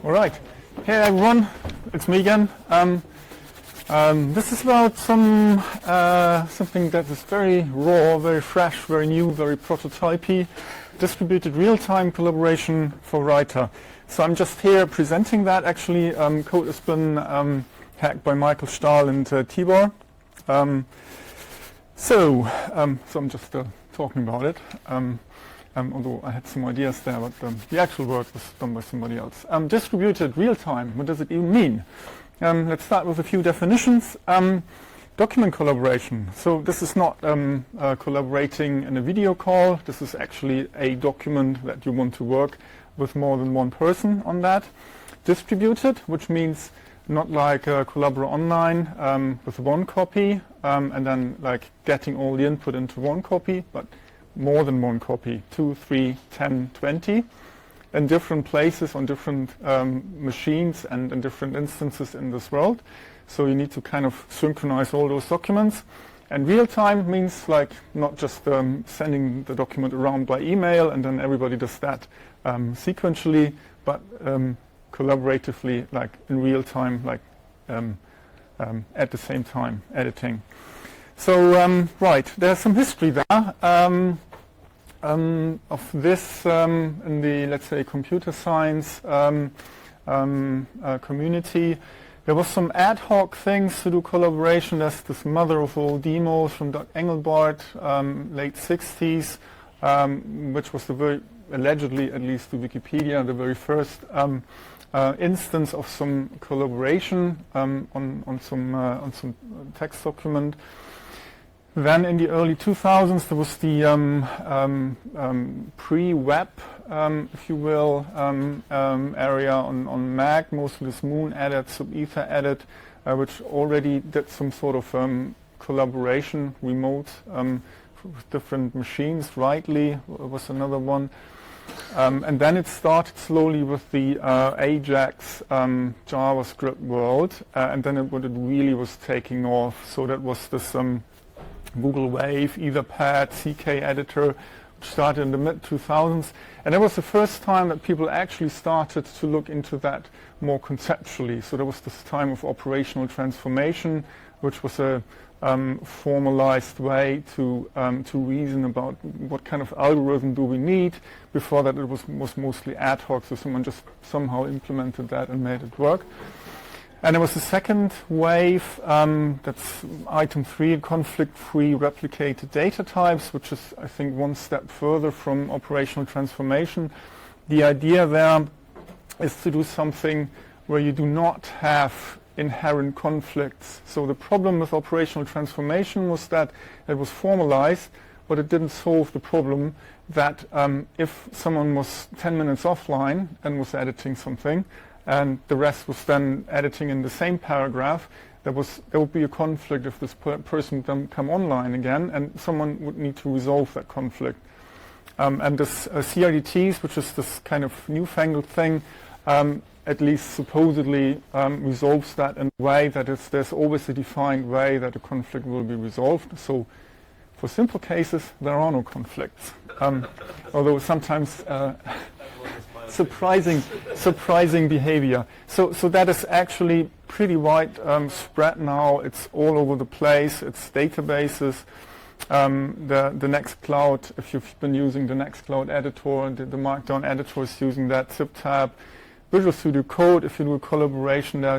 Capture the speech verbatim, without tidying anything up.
All right. Hey everyone, it's me again. Um, um, this is about some uh, something that is very raw, very fresh, very new, very prototypey, distributed real-time collaboration for Writer. So I'm just here presenting that. Actually, um, code has been um, hacked by Michael Stahl and uh, Tibor. Um, so, um, so I'm just uh, talking about it. Um, Um, although I had some ideas there, but um, the actual work was done by somebody else. Um, distributed real-time, what does it even mean? Um, let's start with a few definitions. Um, document collaboration. So this is not um, uh, collaborating in a video call. This is actually a document that you want to work with more than one person on that. Distributed, which means not like uh, Collabora Online um, with one copy um, and then like getting all the input into one copy, but more than one copy, two, three, ten, twenty, in different places on different um, machines and in different instances in this world. So you need to kind of synchronize all those documents. And real time means like not just um, sending the document around by email and then everybody does that um, sequentially, but um, collaboratively, like in real time, like um, um, at the same time, editing. So, um, right, there's some history there um, um, of this um, in the, let's say, computer science um, um, uh, community. There was some ad hoc things to do collaboration. There's this mother of all demos from Doug Engelbart, um, late sixties, um, which was the very, allegedly, at least to Wikipedia, the very first um, uh, instance of some collaboration um, on, on, some, uh, on some text document. Then in the early two thousands there was the um, um, um, pre-web, um, if you will, um, um, area on, on Mac, mostly this Moon Edit, Subether Edit, uh, which already did some sort of um, collaboration, remote, um, with different machines. Rightly was another one. Um, and then it started slowly with the uh, Ajax um, JavaScript world, uh, and then it, what it really was taking off. So that was this um, Google Wave, Etherpad, C K editor, which started in the mid two thousands. And that was the first time that people actually started to look into that more conceptually. So there was this time of operational transformation, which was a um, formalized way to um, to reason about what kind of algorithm do we need. Before that it was, was mostly ad hoc, so someone just somehow implemented that and made it work. And there was a second wave, um, that's item three, conflict-free replicated data types, which is, I think, one step further from operational transformation. The idea there is to do something where you do not have inherent conflicts. So the problem with operational transformation was that it was formalized, but it didn't solve the problem that um, if someone was ten minutes offline and was editing something, and the rest was then editing in the same paragraph, there was there would be a conflict if this per person would come online again, and someone would need to resolve that conflict. Um, and this uh, C R D Ts, which is this kind of newfangled thing, um, at least supposedly um, resolves that in a way that is, there's always a defined way that a conflict will be resolved. So for simple cases, there are no conflicts. Um, although sometimes uh, surprising surprising behavior. So so that is actually pretty wide um, spread now. It's all over the place. It's databases. Um, the the Nextcloud, if you've been using the Nextcloud editor, the, the Markdown editor is using that. ZipTab, Visual Studio Code, if you do a collaboration there,